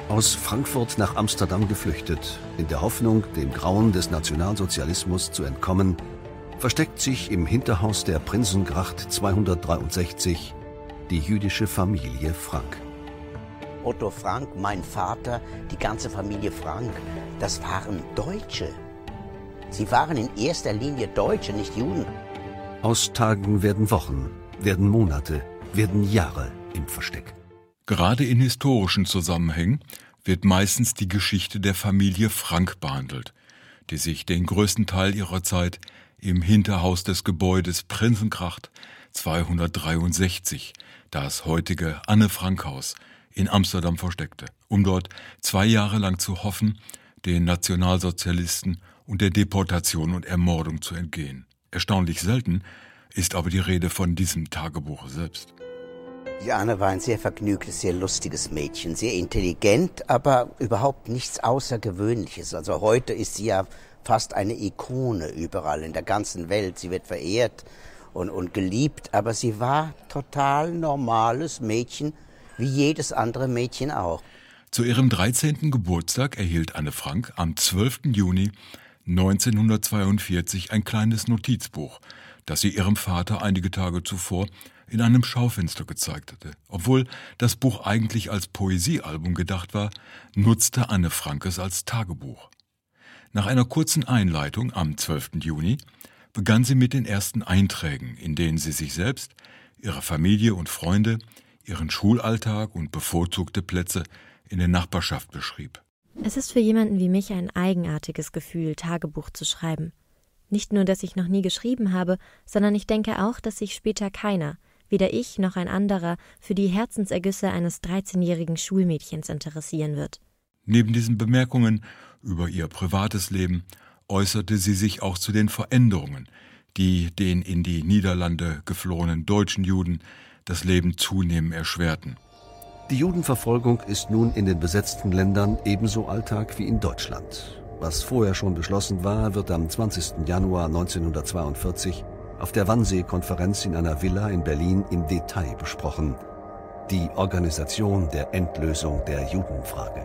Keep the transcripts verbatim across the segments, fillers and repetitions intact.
Aus Frankfurt nach Amsterdam geflüchtet, in der Hoffnung, dem Grauen des Nationalsozialismus zu entkommen, versteckt sich im Hinterhaus der Prinzengracht zweihundertdreiundsechzig die jüdische Familie Frank. Otto Frank, mein Vater, die ganze Familie Frank, das waren Deutsche. Sie waren in erster Linie Deutsche, nicht Juden. Aus Tagen werden Wochen, werden Monate, werden Jahre im Versteck. Gerade in historischen Zusammenhängen wird meistens die Geschichte der Familie Frank behandelt, die sich den größten Teil ihrer Zeit im Hinterhaus des Gebäudes Prinzengracht zweihundertdreiundsechzig, das heutige Anne-Frank-Haus, in Amsterdam versteckte, um dort zwei Jahre lang zu hoffen, den Nationalsozialisten und der Deportation und Ermordung zu entgehen. Erstaunlich selten ist aber die Rede von diesem Tagebuch selbst. Die Anne war ein sehr vergnügtes, sehr lustiges Mädchen, sehr intelligent, aber überhaupt nichts Außergewöhnliches. Also heute ist sie ja fast eine Ikone überall in der ganzen Welt. Sie wird verehrt und, und geliebt, aber sie war total normales Mädchen, wie jedes andere Mädchen auch. Zu ihrem dreizehnten Geburtstag erhielt Anne Frank am zwölften Juni neunzehnhundertzweiundvierzig ein kleines Notizbuch, das sie ihrem Vater einige Tage zuvor in einem Schaufenster gezeigt hatte. Obwohl das Buch eigentlich als Poesiealbum gedacht war, nutzte Anne Frank es als Tagebuch. Nach einer kurzen Einleitung am zwölften Juni begann sie mit den ersten Einträgen, in denen sie sich selbst, ihre Familie und Freunde, ihren Schulalltag und bevorzugte Plätze in der Nachbarschaft beschrieb. Es ist für jemanden wie mich ein eigenartiges Gefühl, Tagebuch zu schreiben. Nicht nur, dass ich noch nie geschrieben habe, sondern ich denke auch, dass sich später keiner, weder ich noch ein anderer, für die Herzensergüsse eines dreizehnjährigen Schulmädchens interessieren wird. Neben diesen Bemerkungen über ihr privates Leben äußerte sie sich auch zu den Veränderungen, die den in die Niederlande geflohenen deutschen Juden das Leben zunehmend erschwerten. Die Judenverfolgung ist nun in den besetzten Ländern ebenso Alltag wie in Deutschland. Was vorher schon beschlossen war, wird am zwanzigsten Januar neunzehnhundertzweiundvierzig auf der Wannsee-Konferenz in einer Villa in Berlin im Detail besprochen. Die Organisation der Endlösung der Judenfrage.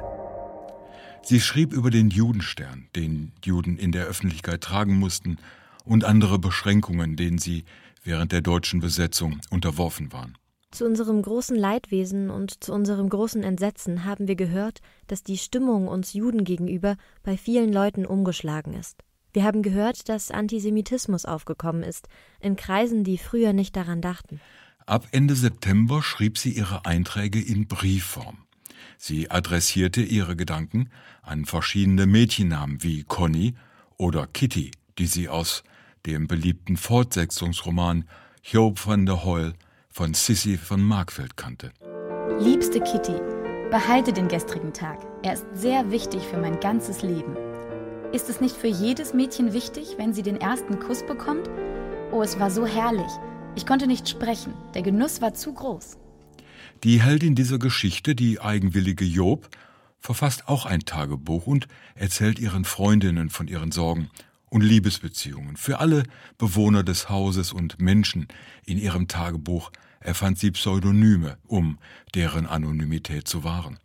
Sie schrieb über den Judenstern, den Juden in der Öffentlichkeit tragen mussten, und andere Beschränkungen, denen sie während der deutschen Besetzung unterworfen waren. Zu unserem großen Leidwesen und zu unserem großen Entsetzen haben wir gehört, dass die Stimmung uns Juden gegenüber bei vielen Leuten umgeschlagen ist. Wir haben gehört, dass Antisemitismus aufgekommen ist, in Kreisen, die früher nicht daran dachten. Ab Ende September schrieb sie ihre Einträge in Briefform. Sie adressierte ihre Gedanken an verschiedene Mädchennamen wie Conny oder Kitty, die sie aus dem beliebten Fortsetzungsroman Joop van der Heul von Sissy von Markfeld kannte. Liebste Kitty, behalte den gestrigen Tag. Er ist sehr wichtig für mein ganzes Leben. Ist es nicht für jedes Mädchen wichtig, wenn sie den ersten Kuss bekommt? Oh, es war so herrlich. Ich konnte nicht sprechen. Der Genuss war zu groß. Die Heldin dieser Geschichte, die eigenwillige Joop, verfasst auch ein Tagebuch und erzählt ihren Freundinnen von ihren Sorgen und Liebesbeziehungen. Für alle Bewohner des Hauses und Menschen in ihrem Tagebuch erfand sie Pseudonyme, um deren Anonymität zu wahren.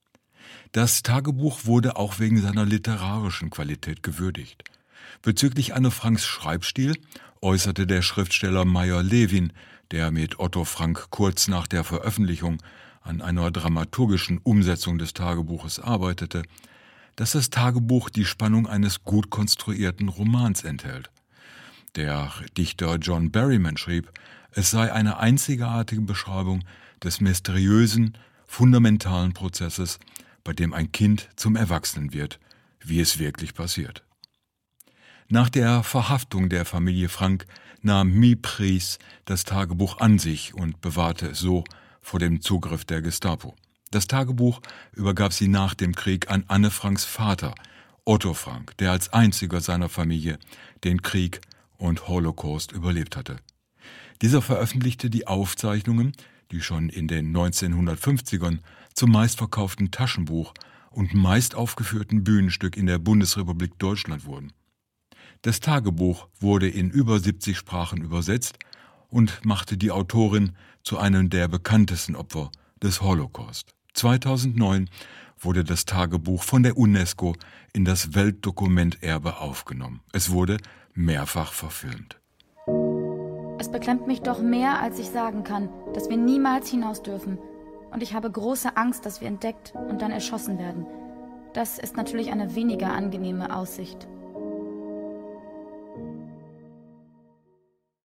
Das Tagebuch wurde auch wegen seiner literarischen Qualität gewürdigt. Bezüglich Anne Franks Schreibstil äußerte der Schriftsteller Meyer Levin, der mit Otto Frank kurz nach der Veröffentlichung an einer dramaturgischen Umsetzung des Tagebuches arbeitete, dass das Tagebuch die Spannung eines gut konstruierten Romans enthält. Der Dichter John Berryman schrieb, es sei eine einzigartige Beschreibung des mysteriösen, fundamentalen Prozesses, bei dem ein Kind zum Erwachsenen wird, wie es wirklich passiert. Nach der Verhaftung der Familie Frank nahm Mie Pries das Tagebuch an sich und bewahrte es so vor dem Zugriff der Gestapo. Das Tagebuch übergab sie nach dem Krieg an Anne Franks Vater, Otto Frank, der als einziger seiner Familie den Krieg und Holocaust überlebt hatte. Dieser veröffentlichte die Aufzeichnungen, die schon in den neunzehnhundertfünfzigern zum meistverkauften Taschenbuch und meist aufgeführten Bühnenstück in der Bundesrepublik Deutschland wurden. Das Tagebuch wurde in über siebzig Sprachen übersetzt und machte die Autorin zu einem der bekanntesten Opfer des Holocaust. zweitausendneun wurde das Tagebuch von der UNESCO in das Weltdokumenterbe aufgenommen. Es wurde mehrfach verfilmt. Es beklemmt mich doch mehr, als ich sagen kann, dass wir niemals hinaus dürfen. Und ich habe große Angst, dass wir entdeckt und dann erschossen werden. Das ist natürlich eine weniger angenehme Aussicht.